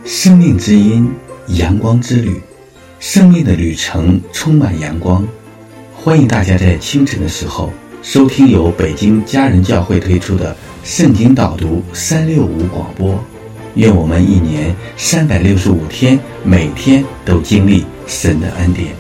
生命之音，阳光之旅，生命的旅程充满阳光。欢迎大家在清晨的时候收听由北京家人教会推出的圣经导读365广播。愿我们一年365天，每天都经历神的恩典。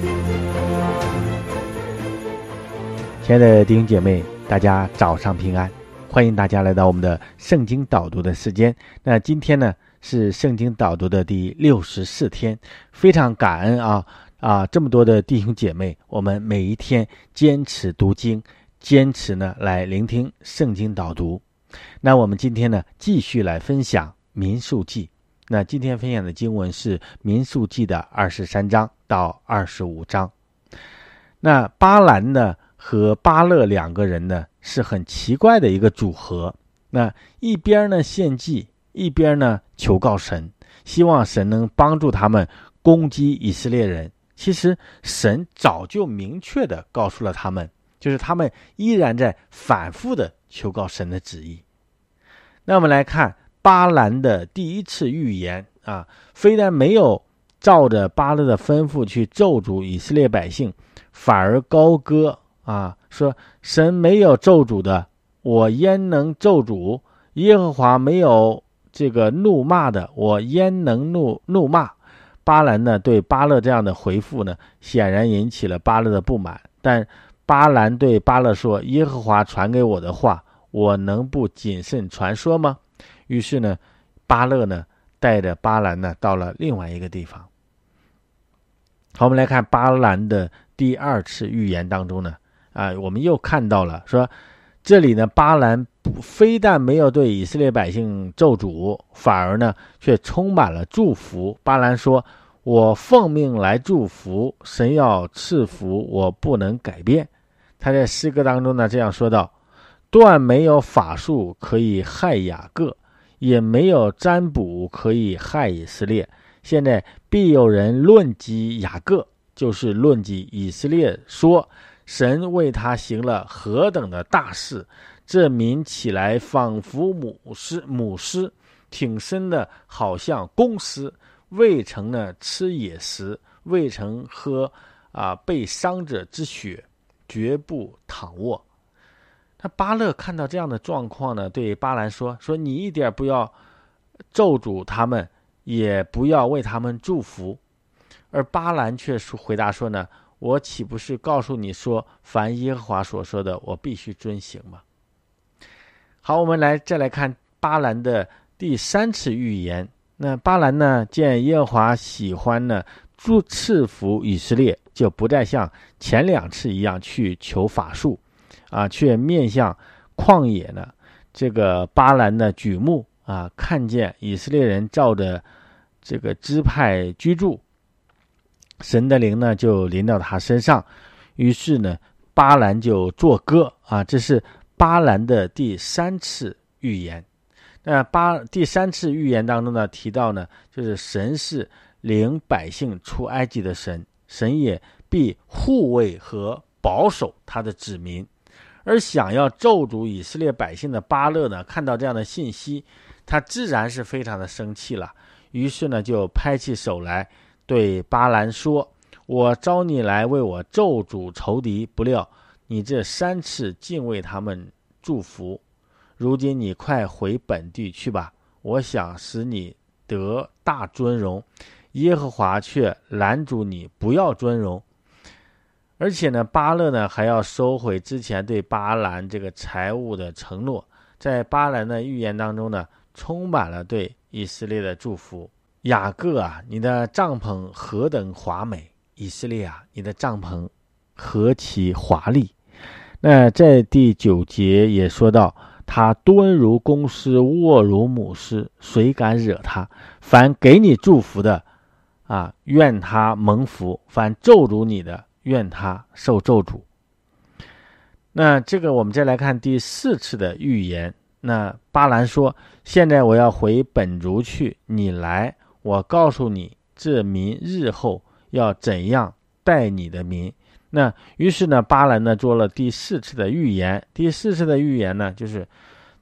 亲爱的弟兄姐妹，大家早上平安，欢迎大家来到我们的圣经导读的时间。那今天呢是圣经导读的第64天，非常感恩这么多的弟兄姐妹，我们每一天坚持读经，坚持呢来聆听圣经导读。那我们今天呢继续来分享民数记。那今天分享的经文是民数记的23章到25章。那巴兰呢和巴勒两个人呢是很奇怪的一个组合。那一边呢献祭，一边呢求告神，希望神能帮助他们攻击以色列人。其实神早就明确的告诉了他们，就是他们依然在反复的求告神的旨意。那我们来看巴兰的第一次预言非但没有照着巴勒的吩咐去咒诅以色列百姓，反而高歌说神没有咒诅的，我焉能咒诅？耶和华没有这个怒骂的，我焉能怒骂？巴兰呢对巴勒这样的回复呢，显然引起了巴勒的不满。但巴兰对巴勒说，耶和华传给我的话，我能不谨慎传说吗？于是呢巴勒呢带着巴兰呢到了另外一个地方。好，我们来看巴兰的第二次预言当中呢我们又看到了说，这里呢巴兰非但没有对以色列百姓咒诅，反而呢却充满了祝福。巴兰说，我奉命来祝福，神要赐福，我不能改变。他在诗歌当中呢这样说道，断没有法术可以害雅各，也没有占卜可以害以色列。现在必有人论及雅各，就是论及以色列，说神为他行了何等的大事，这民起来仿佛母狮，挺身的好像公狮，未曾呢吃野食，未曾喝被伤者之血，绝不躺卧。那巴勒看到这样的状况呢，对巴兰说你一点不要咒诅他们，也不要为他们祝福。而巴兰却回答说呢，我岂不是告诉你说，凡耶和华所说的，我必须遵行吗？好，我们再来看巴兰的第三次预言。那巴兰呢，见耶和华喜欢呢赐福以色列，就不再像前两次一样去求法术却面向旷野呢。这个巴兰呢举目看见以色列人照着这个支派居住，神的灵呢就临到他身上，于是呢巴兰就作歌这是巴兰的第三次预言。那第三次预言当中呢提到呢，就是神是领百姓出埃及的神，神也必护卫和保守他的子民。而想要咒诅以色列百姓的巴勒呢，看到这样的信息，他自然是非常的生气了。于是呢就拍起手来对巴兰说，我召你来为我咒诅仇敌，不料你这3次竟为他们祝福，如今你快回本地去吧，我想使你得大尊荣，耶和华却拦阻你不要尊荣。而且呢巴勒呢还要收回之前对巴兰这个财物的承诺。在巴兰的预言当中呢，充满了对以色列的祝福。雅各你的帐篷何等华美，以色列你的帐篷何其华丽。那在第9节也说到，他蹲如公狮，卧如母狮，谁敢惹他？凡给你祝福的愿他蒙福，凡咒诅你的，愿他受咒诅。那这个我们再来看第4次的预言。那巴兰说，现在我要回本族去，你来，我告诉你这民日后要怎样待你的民。那于是呢巴兰呢做了第4次的预言。第4次的预言呢，就是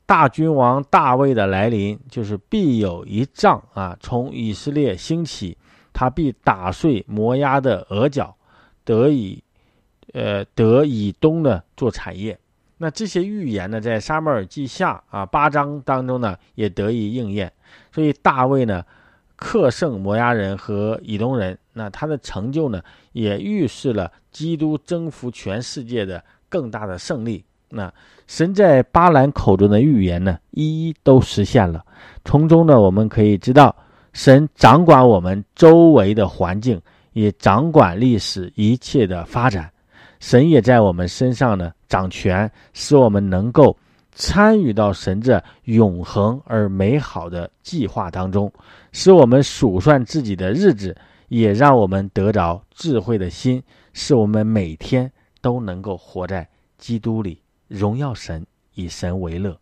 大君王大卫的来临，就是必有一杖从以色列兴起，他必打碎摩押的额角，得以东呢做产业。那这些预言呢，在撒母耳记下8章当中呢，也得以应验。所以大卫呢，克胜摩押人和以东人，那他的成就呢，也预示了基督征服全世界的更大的胜利。那神在巴兰口中的预言呢，一一都实现了。从中呢，我们可以知道，神掌管我们周围的环境，也掌管历史一切的发展。神也在我们身上呢掌权，使我们能够参与到神这永恒而美好的计划当中，使我们数算自己的日子，也让我们得着智慧的心，使我们每天都能够活在基督里，荣耀神，以神为乐。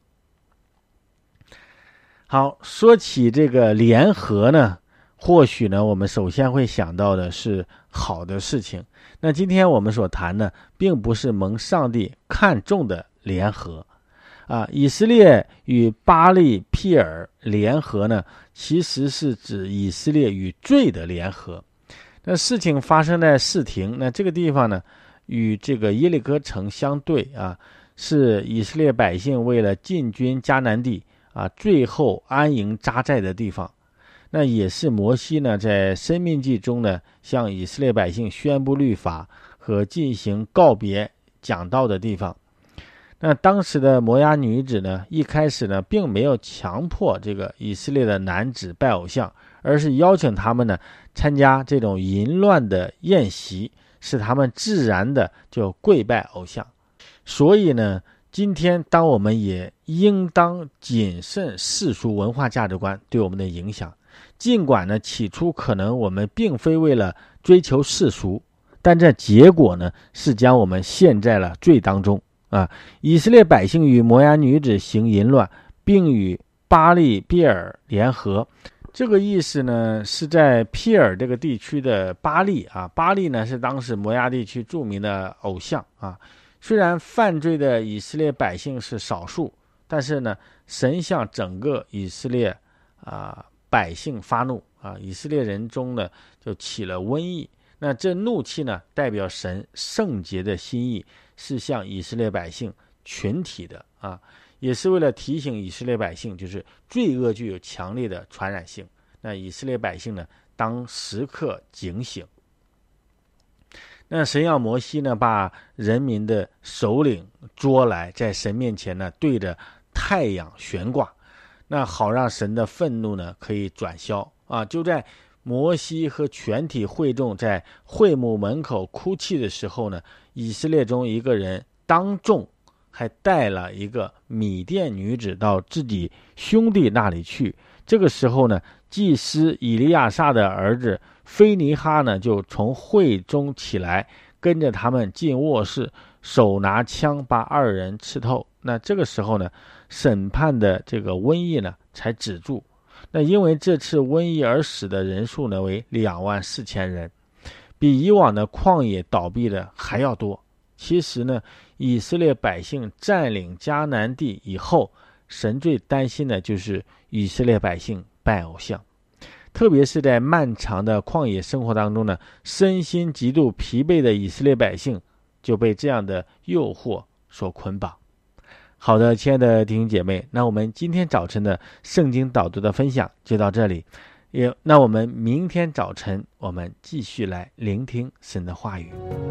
好，说起这个联合呢，或许呢我们首先会想到的是好的事情。那今天我们所谈的并不是蒙上帝看重的联合以色列与巴利毗尔联合呢，其实是指以色列与罪的联合。那事情发生在示廷，那这个地方呢与这个耶利哥城相对是以色列百姓为了进军迦南地最后安营扎寨的地方。那也是摩西呢在申命记中呢向以色列百姓宣布律法和进行告别讲道的地方。那当时的摩押女子呢，一开始呢并没有强迫这个以色列的男子拜偶像，而是邀请他们呢参加这种淫乱的宴席，使他们自然的就跪拜偶像。所以呢，今天当我们也应当谨慎世俗文化价值观对我们的影响。尽管呢起初可能我们并非为了追求世俗，但这结果呢是将我们陷在了罪当中以色列百姓与摩押女子行淫乱，并与巴利毗尔联合。这个意思呢是在毗尔这个地区的巴利巴利呢是当时摩押地区著名的偶像虽然犯罪的以色列百姓是少数，但是呢神向整个以色列百姓发怒以色列人中呢就起了瘟疫。那这怒气呢代表神圣洁的心意，是向以色列百姓群体的也是为了提醒以色列百姓，就是罪恶具有强烈的传染性。那以色列百姓呢当时刻警醒。那神要摩西呢把人民的首领捉来，在神面前呢对着太阳悬挂，那好让神的愤怒呢可以转消就在摩西和全体会众在会幕门口哭泣的时候呢，以色列中一个人当众还带了一个米甸女子到自己兄弟那里去。这个时候呢，祭司以利亚撒的儿子菲尼哈呢就从会中起来，跟着他们进卧室，手拿枪把二人刺透。那这个时候呢，审判的这个瘟疫呢才止住。那因为这次瘟疫而死的人数呢为24000人，比以往的旷野倒闭的还要多。其实呢，以色列百姓占领迦南地以后，神最担心的就是以色列百姓拜偶像，特别是在漫长的旷野生活当中呢，身心极度疲惫的以色列百姓就被这样的诱惑所捆绑。好的，亲爱的弟兄姐妹，那我们今天早晨的圣经导读的分享就到这里。那我们明天早晨我们继续来聆听神的话语。